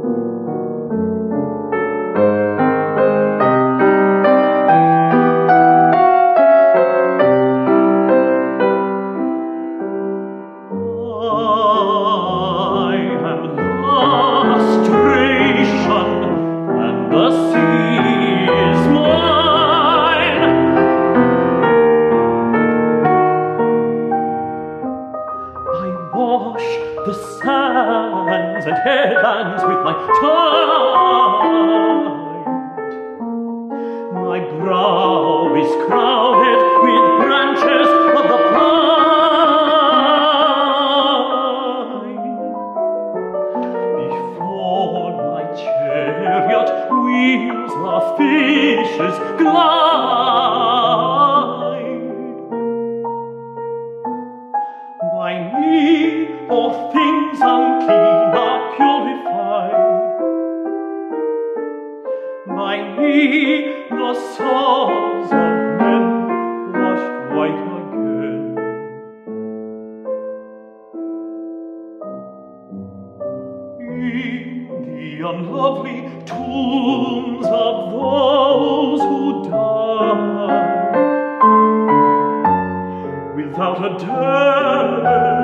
The sands and headlands with my tide. My brow is crowded with branches of the pine. Before my chariot wheels the fishes glide. By me all things unclean are purified. By me the souls of men washed white again. In the unlovely tombs of those who died, without a death